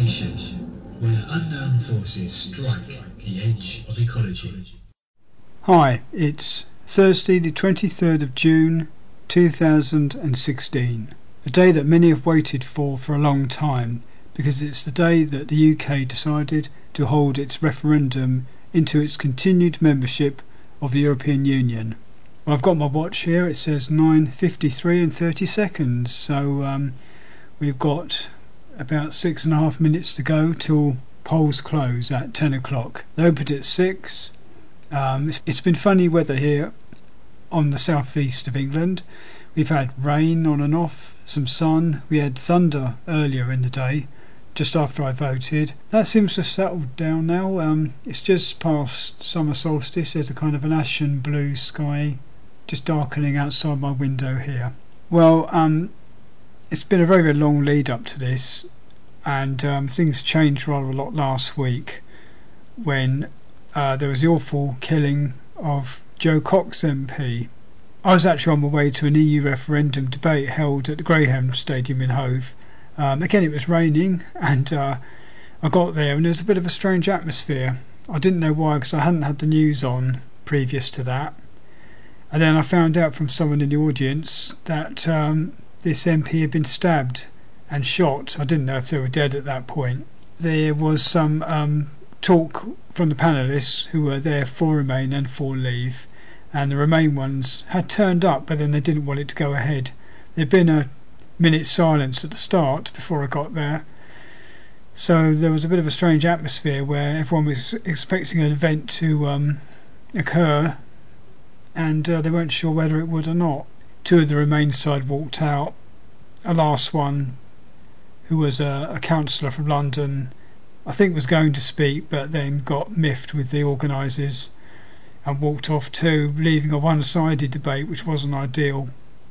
station, where unknown forces strike the edge of ecology. Hi, it's Thursday the 23rd of June 2016, a day that many have waited for a long time, because it's the day that the UK decided to hold its referendum into its continued membership of the European Union. Well, I've got my watch here, it says 9:53 and 30 seconds, so we've got about 6.5 minutes to go till polls close at 10 o'clock. They opened at 6. It's been funny weather here on the southeast of England. We've had rain on and off, some sun. We had thunder earlier in the day, just after I voted. That seems to have settled down now. It's just past summer solstice. There's a kind of an ashen blue sky just darkening outside my window here. Well, it's been a very, very long lead up to this, and things changed rather a lot last week when there was the awful killing of Jo Cox MP. I was actually on my way to an EU referendum debate held at the Greyhound Stadium in Hove. Again, it was raining, and I got there and there was a bit of a strange atmosphere. I didn't know why, because I hadn't had the news on previous to that. And then I found out from someone in the audience that this MP had been stabbed and shot. I didn't know if they were dead at that point. There was some talk from the panellists who were there for Remain and for Leave, and the Remain ones had turned up, but then they didn't want it to go ahead. There'd been a minute's silence at the start before I got there, so there was a bit of a strange atmosphere where everyone was expecting an event to occur, and they weren't sure whether it would or not. Two of the Remain side walked out. A last one, who was a councillor from London, I think was going to speak, but then got miffed with the organisers and walked off too, leaving a one-sided debate, which wasn't ideal.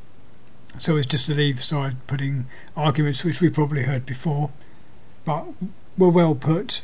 So it was just the Leave side putting arguments which we probably heard before, but were well put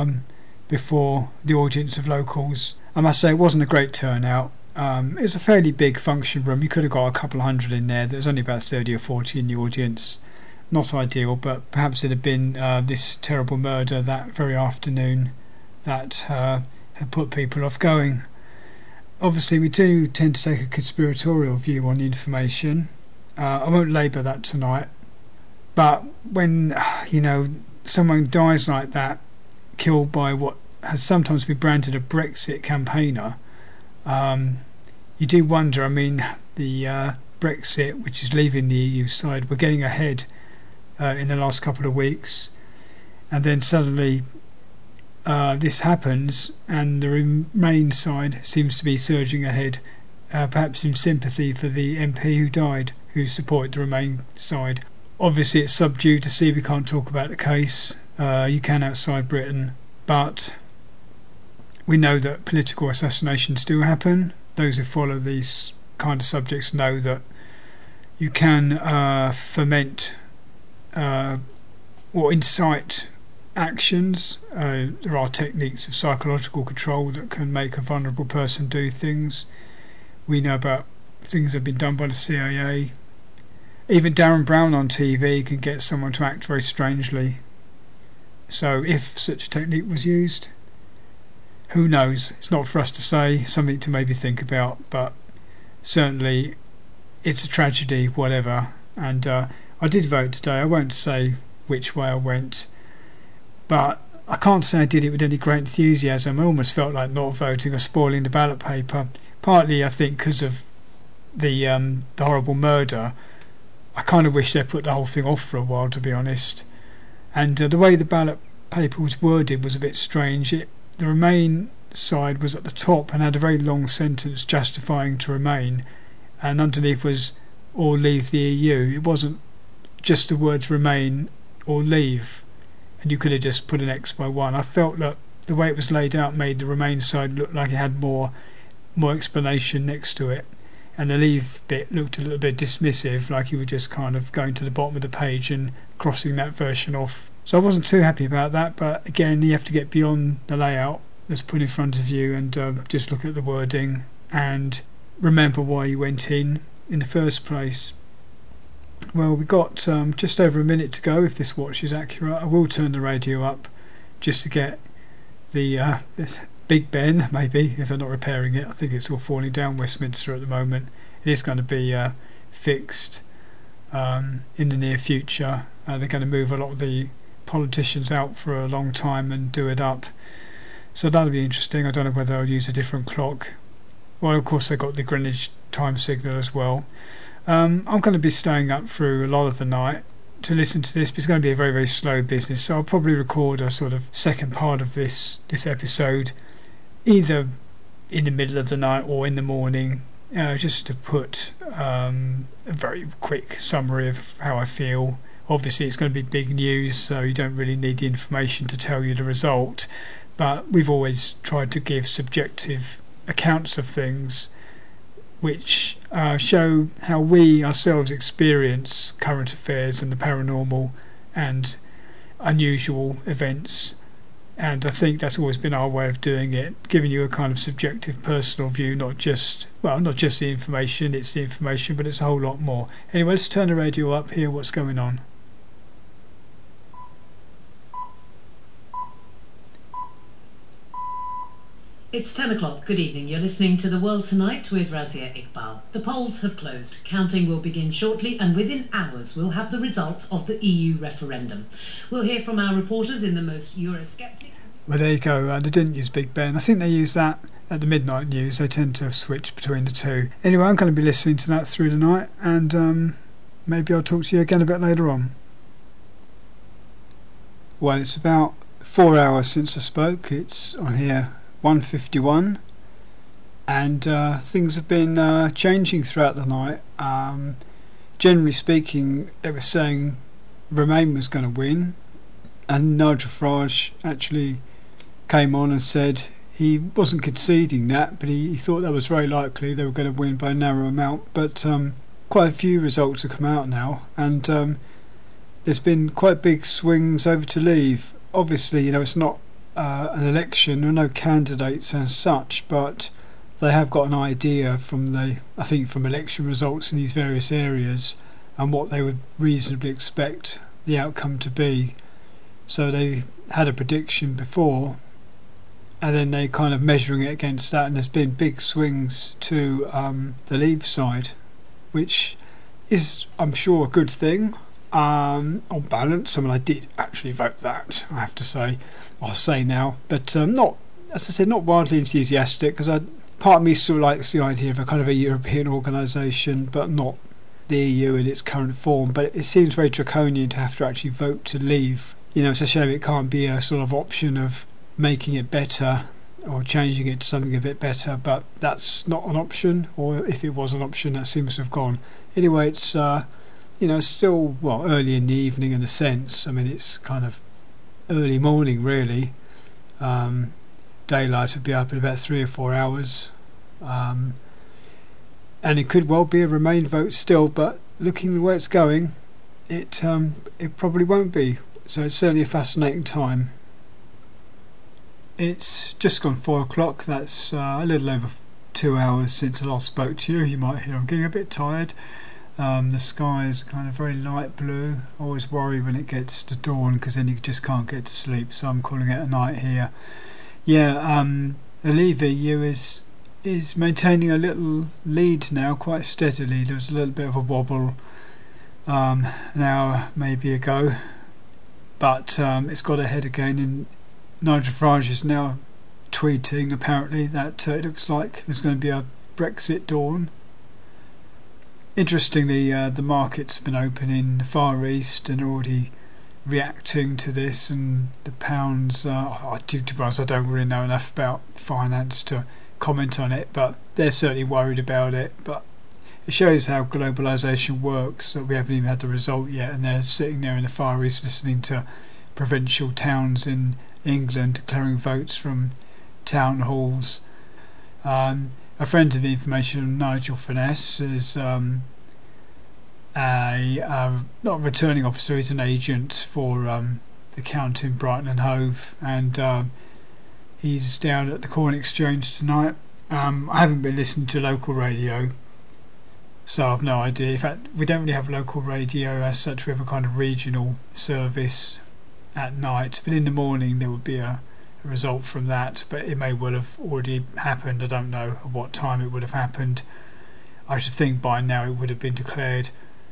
before the audience of locals. I must say it wasn't a great turnout. It was a fairly big function room. You could have got a couple of hundred in there. There was only about 30 or 40 in the audience. Not ideal, but perhaps it had been this terrible murder that very afternoon that had put people off going. Obviously, we do tend to take a conspiratorial view on the information. I won't labour that tonight, but when someone dies like that, killed by what has sometimes been branded a Brexit campaigner, you do wonder. I mean, the Brexit, which is leaving the EU side, we're getting ahead in the last couple of weeks, and then suddenly this happens and the Remain side seems to be surging ahead, perhaps in sympathy for the MP who died, who supported the Remain side. Obviously it's sub judice, we can't talk about the case. You can outside Britain, but we know that political assassinations do happen. Those who follow these kind of subjects know that you can foment or incite actions. There are techniques of psychological control that can make a vulnerable person do things. We know about things that have been done by the CIA. Even Darren Brown on TV can get someone to act very strangely. So if such a technique was used, who knows? It's not for us to say, something to maybe think about, but certainly it's a tragedy, whatever. And I did vote today. I won't say which way I went, but I can't say I did it with any great enthusiasm. I almost felt like not voting or spoiling the ballot paper, partly I think because of the horrible murder. I kind of wish they put the whole thing off for a while, to be honest. And the way the ballot paper was worded was a bit strange. The Remain side was at the top and had a very long sentence justifying to remain, and underneath was or leave the EU. It wasn't just the words Remain or leave, and you could have just put an X by one. I felt that the way it was laid out made the Remain side look like it had more explanation next to it, and the Leave bit looked a little bit dismissive, like you were just kind of going to the bottom of the page and crossing that version off. So I wasn't too happy about that, but again, you have to get beyond the layout that's put in front of you and just look at the wording and remember why you went in the first place. Well, we've got just over a minute to go if this watch is accurate. I will turn the radio up just to get the this Big Ben, maybe, if they're not repairing it. I think it's all falling down Westminster at the moment. It is going to be fixed in the near future. They're going to move a lot of the politicians out for a long time and do it up. So that'll be interesting. I don't know whether I'll use a different clock. Well, of course, they've got the Greenwich time signal as well. I'm going to be staying up through a lot of the night to listen to this, but it's going to be a very, very slow business. So I'll probably record a sort of second part of this episode either in the middle of the night or in the morning, just to put a very quick summary of how I feel. Obviously, it's going to be big news, so you don't really need the information to tell you the result. But we've always tried to give subjective accounts of things which show how we ourselves experience current affairs and the paranormal and unusual events. And I think that's always been our way of doing it, giving you a kind of subjective personal view, not just the information, it's the information, but it's a whole lot more. Anyway, let's turn the radio up, hear what's going on. It's 10 o'clock. Good evening. You're listening to The World Tonight with Razia Iqbal. The polls have closed. Counting will begin shortly, and within hours we'll have the results of the EU referendum. We'll hear from our reporters in the most Eurosceptic... Well, there you go. They didn't use Big Ben. I think they use that at the midnight news. They tend to switch between the two. Anyway, I'm going to be listening to that through the night, and maybe I'll talk to you again a bit later on. Well, it's about 4 hours since I spoke. It's on here 1:51, and things have been changing throughout the night. Generally speaking, they were saying Remain was going to win, and Nigel Farage actually came on and said he wasn't conceding that, but he thought that was very likely they were going to win by a narrow amount. But quite a few results have come out now, and there's been quite big swings over to Leave. Obviously, it's not an election, there are no candidates as such, but they have got an idea from election results in these various areas and what they would reasonably expect the outcome to be. So they had a prediction before, and then they kind of measuring it against that, and there's been big swings to the Leave side, which is, I'm sure, a good thing. On balance, I did actually vote that, I have to say. I'll say now, but not, as I said, not wildly enthusiastic, because part of me still likes the idea of a kind of a European organisation, but not the EU in its current form. But it seems very draconian to have to actually vote to leave. It's a shame it can't be a sort of option of making it better or changing it to something a bit better, but that's not an option, or if it was an option, that seems to have gone. Anyway, it's still early in the evening in a sense. It's kind of early morning really. Daylight will be up in about 3 or 4 hours, and it could well be a Remain vote still, but looking the way it's going, it probably won't be. So it's certainly a fascinating time. It's just gone 4 o'clock. That's a little over 2 hours since I last spoke to you. You might hear I'm getting a bit tired. The sky is kind of very light blue. I always worry when it gets to dawn, because then you just can't get to sleep, so I'm calling it a night here. The Leave EU is maintaining a little lead now, quite steadily. There was a little bit of a wobble an hour maybe ago, but it's got ahead again, and Nigel Farage is now tweeting apparently that it looks like there's going to be a Brexit dawn. Interestingly, the market's been open in the Far East and already reacting to this, and the pounds, to be honest, I don't really know enough about finance to comment on it, but they're certainly worried about it. But it shows how globalisation works, that we haven't even had the result yet, and they're sitting there in the Far East listening to provincial towns in England declaring votes from town halls. A friend of the information, Nigel Finesse, is not a returning officer, he's an agent for the count in Brighton and Hove, and he's down at the Corn Exchange tonight. I haven't been listening to local radio, So I've no idea. In fact, we don't really have local radio as such. We have a kind of regional service at night, but in the morning there would be a result from that, but it may well have already happened. I don't know at what time it would have happened. I should think by now it would have been declared.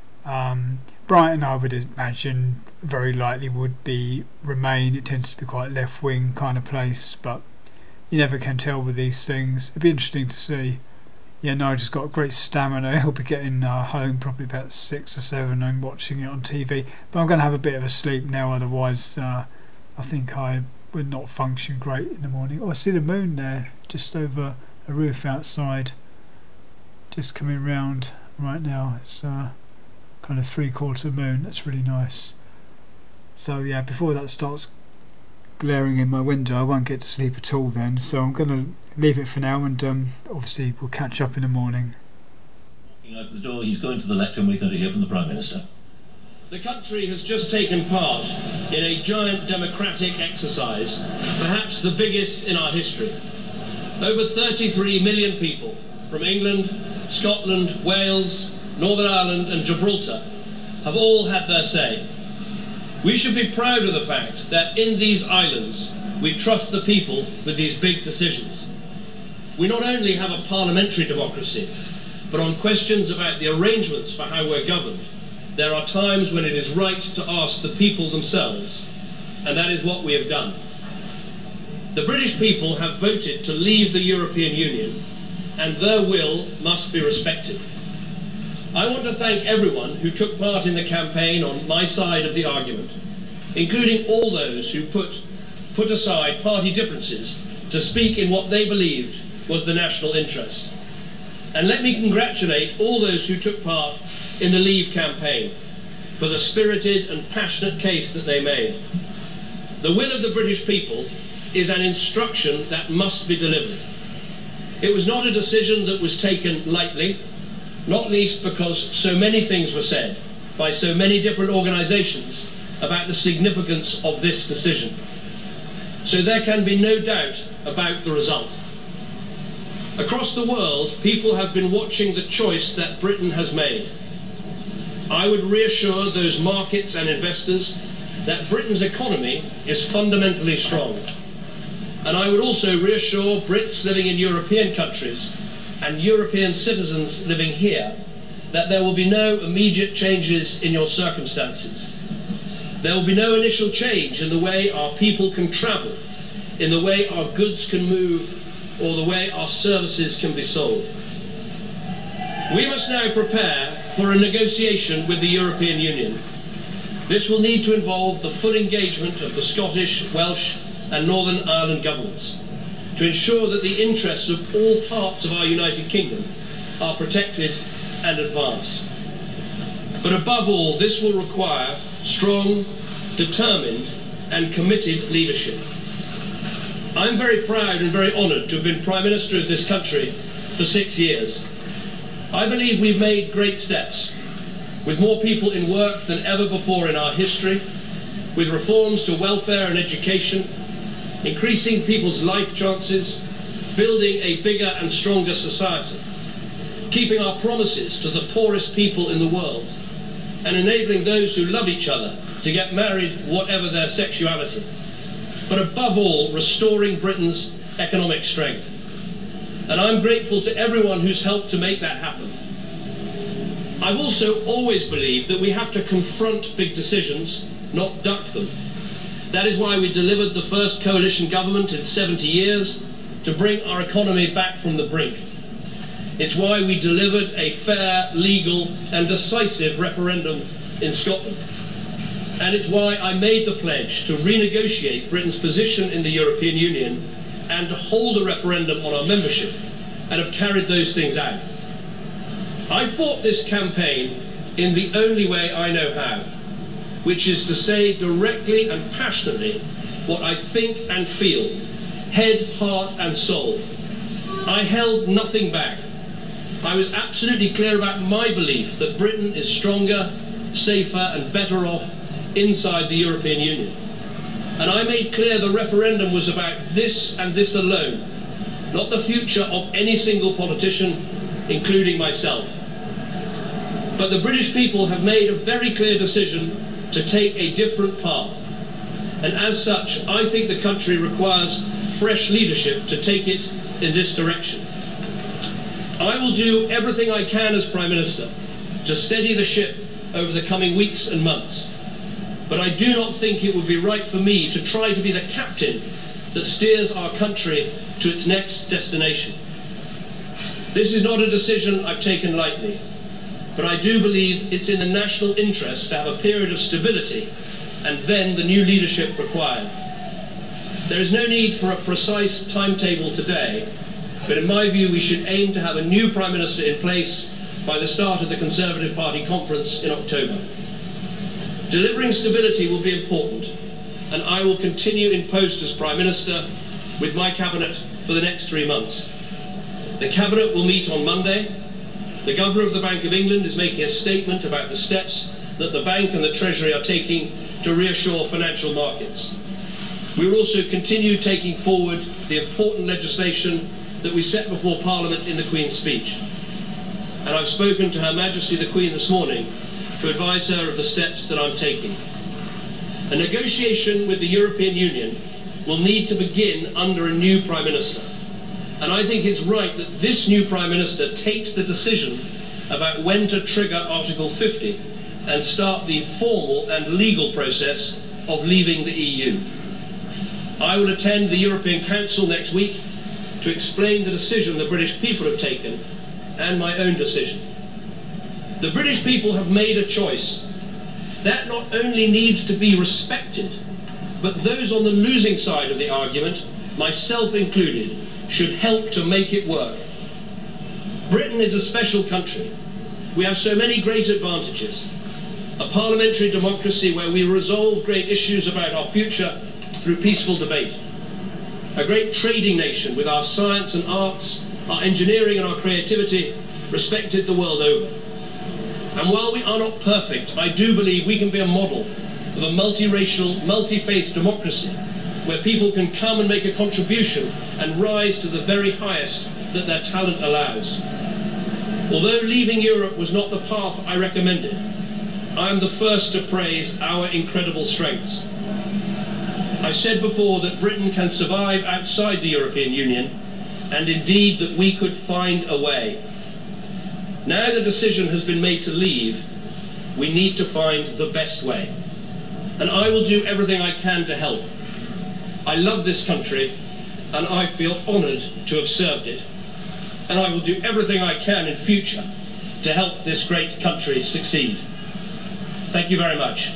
Brighton, I would imagine, very likely would remain. It tends to be quite left-wing kind of place, but you never can tell with these things. It'd be interesting to see. Yeah, Nigel's got great stamina. He'll be getting home probably about 6 or 7 and watching it on TV. But I'm going to have a bit of a sleep now, otherwise I think I would not function great in the morning. Oh, I see the moon there, just over a roof outside. Just coming round right now. It's kind of 3/4 moon. That's really nice. So yeah, before that starts glaring in my window, I won't get to sleep at all then. So I'm going to leave it for now, and obviously we'll catch up in the morning. Walking out the door, he's going to the lectern. We're going to hear from the Prime Minister. The country has just taken part in a giant democratic exercise, perhaps the biggest in our history. Over 33 million people from England, Scotland, Wales, Northern Ireland and Gibraltar have all had their say. We should be proud of the fact that in these islands we trust the people with these big decisions. We not only have a parliamentary democracy, but on questions about the arrangements for how we're governed, there are times when it is right to ask the people themselves, and that is what we have done. The British people have voted to leave the European Union, and their will must be respected. I want to thank everyone who took part in the campaign on my side of the argument, including all those who put aside party differences to speak in what they believed was the national interest. And let me congratulate all those who took part in the Leave campaign for the spirited and passionate case that they made. The will of the British people is an instruction that must be delivered. It was not a decision that was taken lightly, not least because so many things were said by so many different organisations about the significance of this decision. So there can be no doubt about the result. Across the world, people have been watching the choice that Britain has made. I would reassure those markets and investors that Britain's economy is fundamentally strong. And I would also reassure Brits living in European countries and European citizens living here that there will be no immediate changes in your circumstances. There will be no initial change in the way our people can travel, in the way our goods can move, or the way our services can be sold. We must now prepare for a negotiation with the European Union. This will need to involve the full engagement of the Scottish, Welsh and Northern Ireland governments to ensure that the interests of all parts of our United Kingdom are protected and advanced. But above all, this will require strong, determined and committed leadership. I'm very proud and very honoured to have been Prime Minister of this country for 6 years. I believe we've made great steps, with more people in work than ever before in our history, with reforms to welfare and education, increasing people's life chances, building a bigger and stronger society, keeping our promises to the poorest people in the world, and enabling those who love each other to get married whatever their sexuality. But above all, restoring Britain's economic strength. And I'm grateful to everyone who's helped to make that happen. I've also always believed that we have to confront big decisions, not duck them. That is why we delivered the first coalition government in 70 years to bring our economy back from the brink. It's why we delivered a fair, legal and decisive referendum in Scotland. And it's why I made the pledge to renegotiate Britain's position in the European Union and to hold a referendum on our membership, and have carried those things out. I fought this campaign in the only way I know how, which is to say directly and passionately what I think and feel, head, heart and soul. I held nothing back. I was absolutely clear about my belief that Britain is stronger, safer and better off inside the European Union. And I made clear the referendum was about this and this alone, not the future of any single politician, including myself. But the British people have made a very clear decision to take a different path. And as such, I think the country requires fresh leadership to take it in this direction. I will do everything I can as Prime Minister to steady the ship over the coming weeks and months. But I do not think it would be right for me to try to be the captain that steers our country to its next destination. This is not a decision I've taken lightly, but I do believe it's in the national interest to have a period of stability and then the new leadership required. There is no need for a precise timetable today, but in my view we should aim to have a new Prime Minister in place by the start of the Conservative Party conference in October. Delivering stability will be important, and I will continue in post as Prime Minister with my Cabinet for the next 3 months. The Cabinet will meet on Monday. The Governor of the Bank of England is making a statement about the steps that the Bank and the Treasury are taking to reassure financial markets. We will also continue taking forward the important legislation that we set before Parliament in the Queen's speech. And I've spoken to Her Majesty the Queen this morning to advise her of the steps that I'm taking. A negotiation with the European Union will need to begin under a new Prime Minister. And I think it's right that this new Prime Minister takes the decision about when to trigger Article 50 and start the formal and legal process of leaving the EU. I will attend the European Council next week to explain the decision the British people have taken and my own decision. The British people have made a choice. That not only needs to be respected, but those on the losing side of the argument, myself included, should help to make it work. Britain is a special country. We have so many great advantages. A parliamentary democracy where we resolve great issues about our future through peaceful debate. A great trading nation with our science and arts, our engineering and our creativity respected the world over. And while we are not perfect, I do believe we can be a model of a multiracial, multi-faith democracy where people can come and make a contribution and rise to the very highest that their talent allows. Although leaving Europe was not the path I recommended, I am the first to praise our incredible strengths. I've said before that Britain can survive outside the European Union, and indeed that we could find a way. Now the decision has been made to leave, we need to find the best way. And I will do everything I can to help. I love this country, and I feel honoured to have served it. And I will do everything I can in future to help this great country succeed. Thank you very much.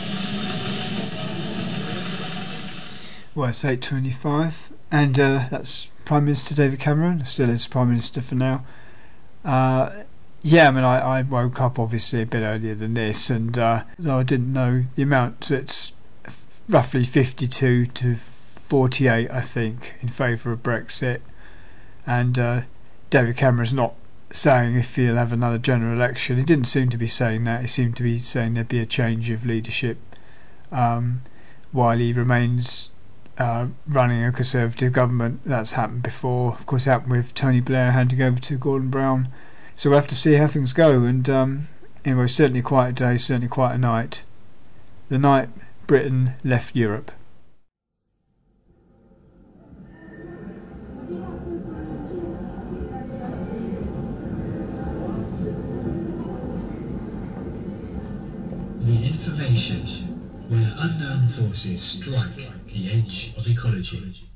Well, it's 8:25, and that's Prime Minister David Cameron, still is Prime Minister for now. I woke up obviously a bit earlier than this, and though I didn't know the amount, it's roughly 52 to 48, I think, in favour of Brexit. And David Cameron's not saying if he'll have another general election. He didn't seem to be saying that. He seemed to be saying there'd be a change of leadership while he remains running a Conservative government. That's happened before. Of course, it happened with Tony Blair handing over to Gordon Brown. So we'll have to see how things go. And anyway, certainly quite a day, certainly quite a night. The night Britain left Europe. The information where unknown forces strike the edge of ecology.